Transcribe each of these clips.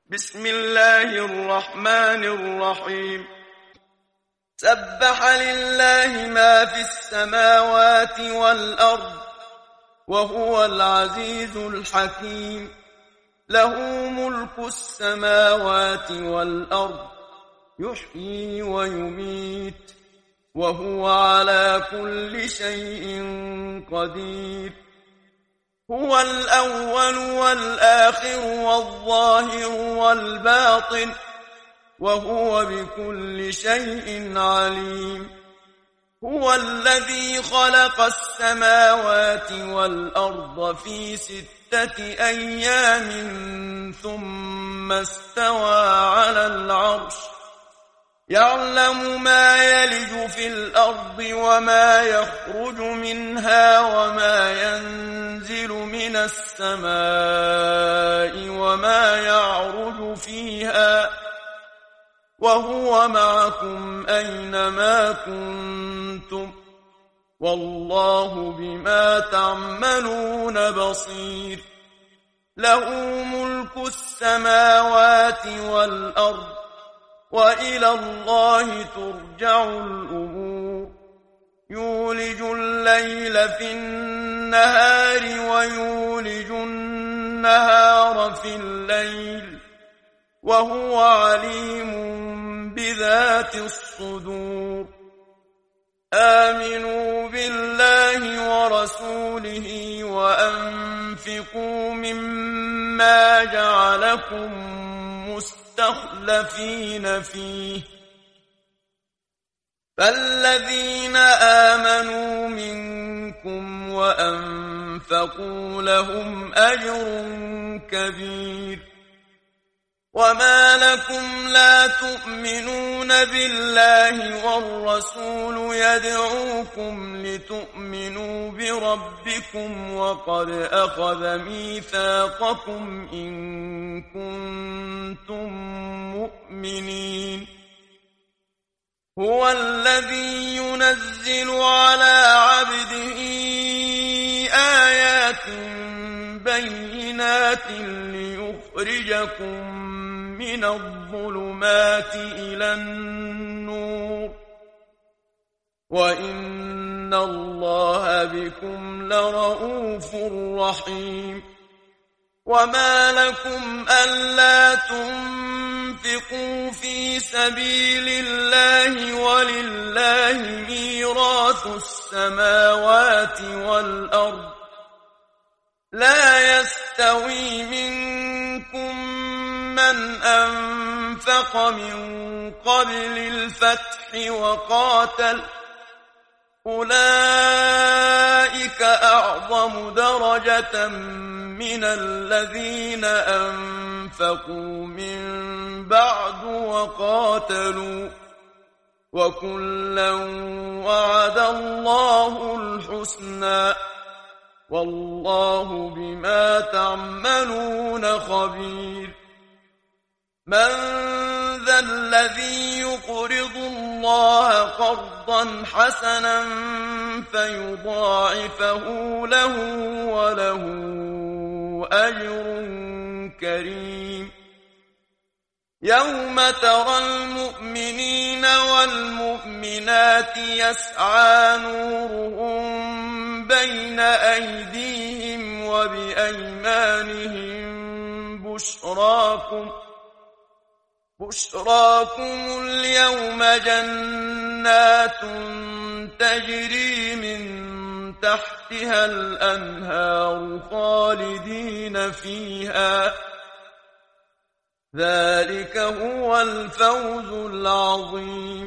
بسم الله الرحمن الرحيم. سبح لله ما في السماوات والأرض وهو العزيز الحكيم. له ملك السماوات والأرض يحيي ويميت وهو على كل شيء قدير. هو الأول والآخر والظاهر والباطن وهو بكل شيء عليم. هو الذي خلق السماوات والأرض في 6 أيام ثم استوى على العرش يعلم ما يلج في الأرض وما يخرج منها وما ينزل من السماء وما يعرج فيها وهو معكم أينما كنتم والله بما تعملون بصير. له ملك السماوات والأرض وإلى الله ترجع الأمور. يولج الليل في النهار ويولج النهار في الليل وهو عليم بذات الصدور. آمنوا بالله ورسوله وأنفقوا مما جعلكم مستخلفين فيه فالذين آمنوا منكم وأنفقوا لهم أجر كبير. وما لكم لا تؤمنون بالله والرسول يدعوكم لتؤمنوا بربكم وقد أخذ ميثاقكم إن كنتم مؤمنين. هو الذي ينزل على عبده آيات بينات ليخرجكم من الظلمات إلى النور وإن الله بكم لرءوف رحيم. وما لكم ألا تنفقوا في سبيل الله ولله ميراث السماوات والأرض لا يستوي منكم من أنفق من قبل الفتح وقاتل أولئك أعظم درجة من الذين أنفقوا من بعد وقاتلوا وكلا وعد الله الحسنى والله بما تعملون خبير. من ذا الذي يقرض الله قرضا حسنا فيضاعفه له وله أجر كريم. يوم ترى المؤمنين والمؤمنات يسعى نورهم بين أيديهم وبأيمانهم بشراكم اليوم جنات تجري من تحتها الأنهار خالدين فيها ذلك هو الفوز العظيم.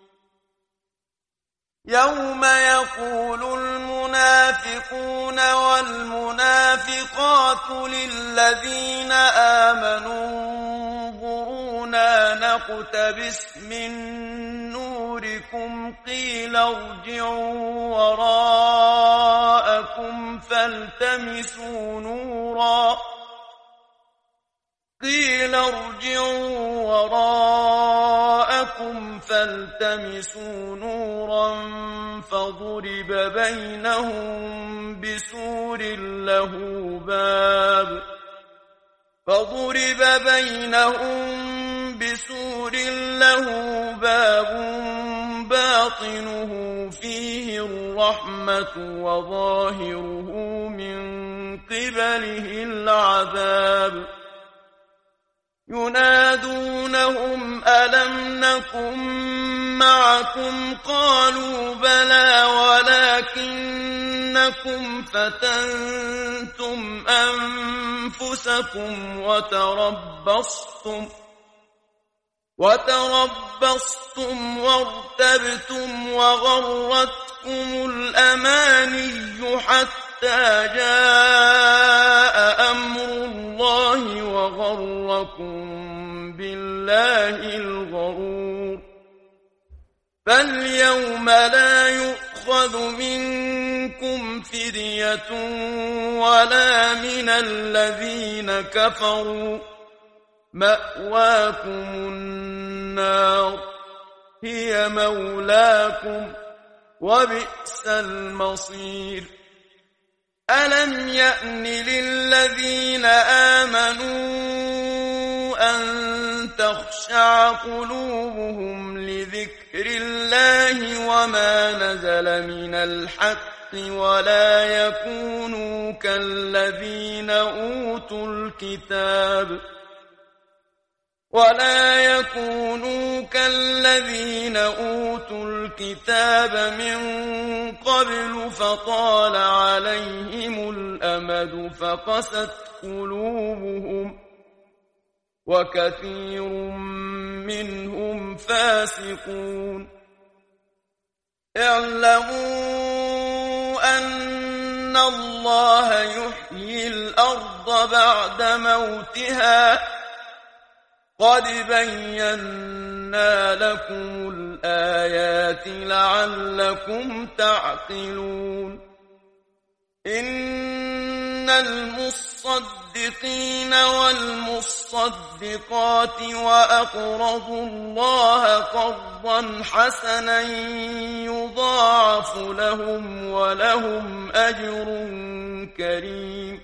يوم يقول المنافقون والمنافقات للذين آمنوا انظرونا نقتبس من نوركم قيل ارجعوا وراءكم فالتمسوا نورا فضرب بينهم بسور له باب فضرب بينهم بسور له باب باطنه فيه الرحمة وظاهره من قبله العذاب ينادونهم ألم نكن معكم قالوا بلى ولكنكم فتنتم أنفسكم وتربصتم وارتبتم وغرتكم الأماني حتى جاء أمر الله وغركم بالله الغرور فاليوم لا يؤخذ منكم فدية ولا من الذين كفروا مأواكم النار هي مولاكم وبئس المصير ألم يأن للذين آمنوا أن تخشع قلوبهم لذكر الله وما نزل من الحق ولا يكونوا كالذين أوتوا الكتاب من قبل فطال عليهم الأمد فقست قلوبهم وكثير منهم فاسقون اعلموا أن الله يحيي الأرض بعد موتها قد بينا لكم الآيات لعلكم تعقلون إن المصدقين والمصدقات وأقرضوا الله قرضا حسنا يضاعف لهم ولهم أجر كريم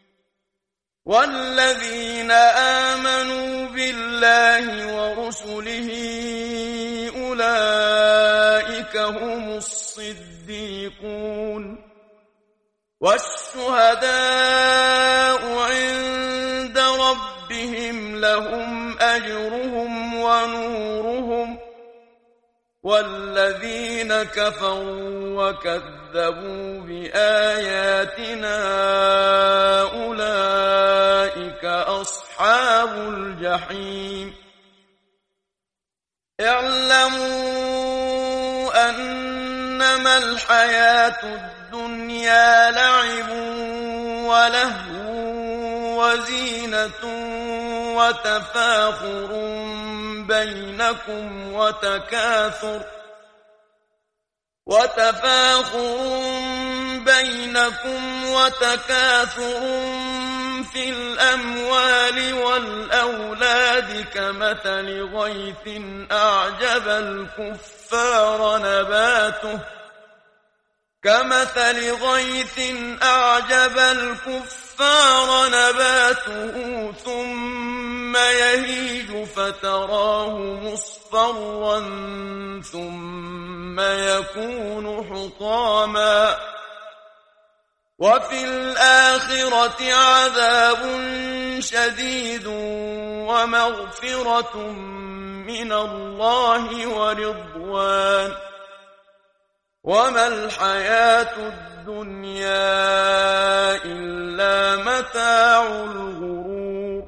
والذين آمنوا بالله ورسله أولئك هم الصديقون والشهداء عند ربهم لهم أجرهم ونورهم والذين كفروا وكذبوا بآياتنا أولئك أصحاب الجحيم اعلموا أنما الحياة الدنيا لعب ولهو وزينة وتفاخر بينكم وتكاثر في الأموال والأولاد كمثل غيث أعجب الكفار نباته ثم يهيج فتراه مصفرا ثم يكون حطاما وفي الآخرة عذاب شديد ومغفرة من الله ورضوان وما الحياة الدنيا إلا متاع الغرور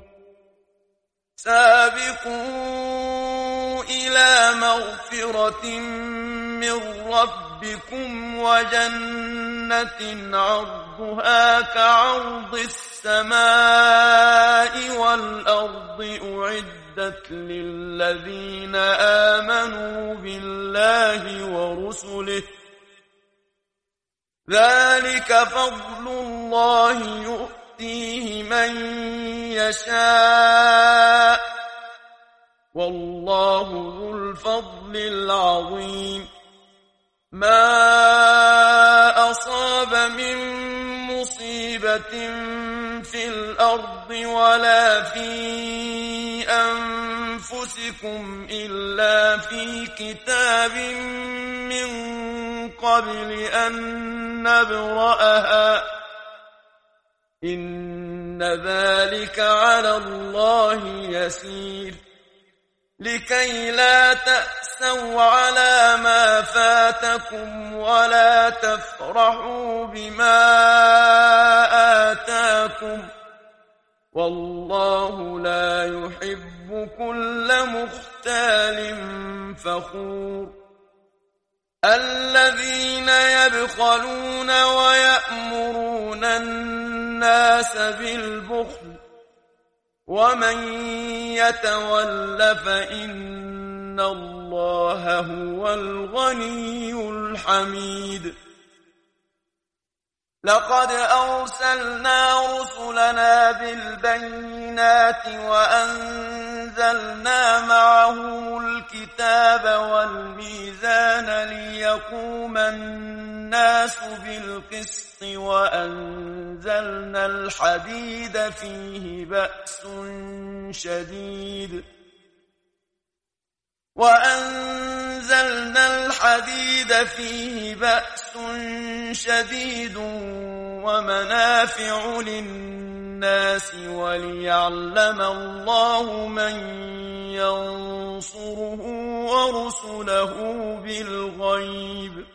سابقوا إلى مغفرة من ربكم وجنة عرضها كعرض السماء والأرض أعدت للذين آمنوا بالله ورسله ذلك فضل الله يؤتيه من يشاء والله ذو الفضل العظيم ما أصاب من مصيبة في في الأرض ولا في أنفسكم إلا في كتاب من قبل أن نبرأها إن ذلك على الله يسير لكي لا تأسوا على ما فاتكم ولا تفرحوا بما آتاكم والله لا يحب كل مختال فخور الذين يبخلون ويأمرون الناس بالبخل ومن يتول فإن الله هو الغني الحميد لقد أرسلنا رسلنا بالبينات وأنزلنا معهم الكتاب والميزان ليقوم الناس بالقسط وأنزلنا الحديد فيه بأس شديد ومنافع للناس وليعلم الله من ينصره ورسله بالغيب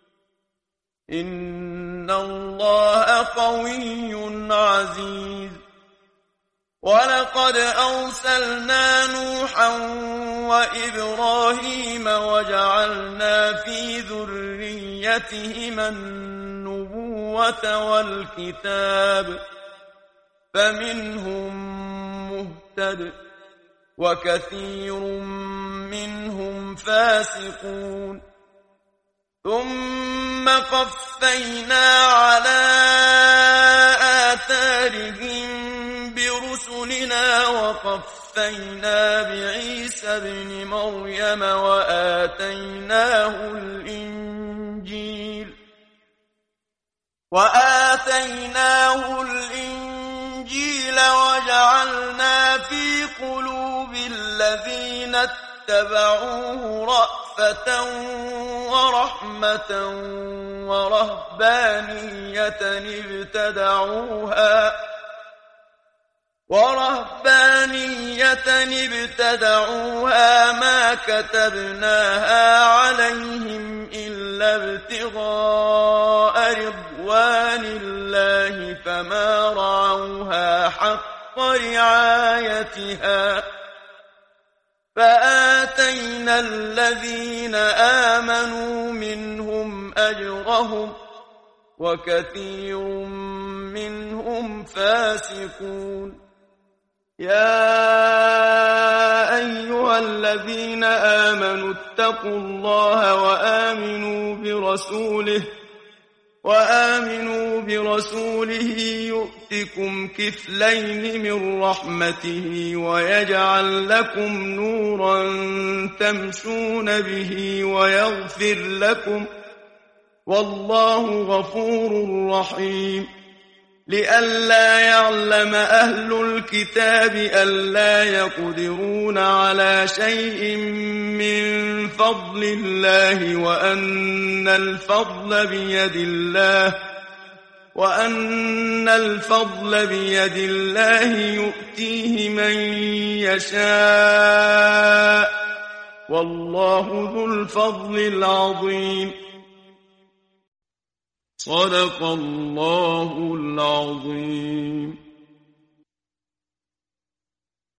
إن الله قوي عزيز ولقد أرسلنا نوحا وإبراهيم وجعلنا في ذريتهما النبوة والكتاب فمنهم مهتد وكثير منهم فاسقون ثم قفينا على آثارهم برسلنا وقفينا بعيسى ابن مريم وآتيناه الإنجيل وجعلنا في قلوب الذين اتبعوه رأفة ورحمة ورهبانية ابتدعوها ما كتبناها عليهم إلا ابتغاء رضوان الله فما رعوها حق رعايتها فآتينا الذين آمنوا منهم أجرهم وكثير منهم فاسقون يا أيها الذين آمنوا اتقوا الله وآمنوا برسوله يؤتكم كفلين من رحمته ويجعل لكم نورا تمشون به ويغفر لكم والله غفور رحيم لئلا يعلم أهل الكتاب ألا يقدرون على شيء من فضل الله وأن الفضل بيد الله يؤتيه من يشاء والله ذو الفضل العظيم صدق الله العظيم.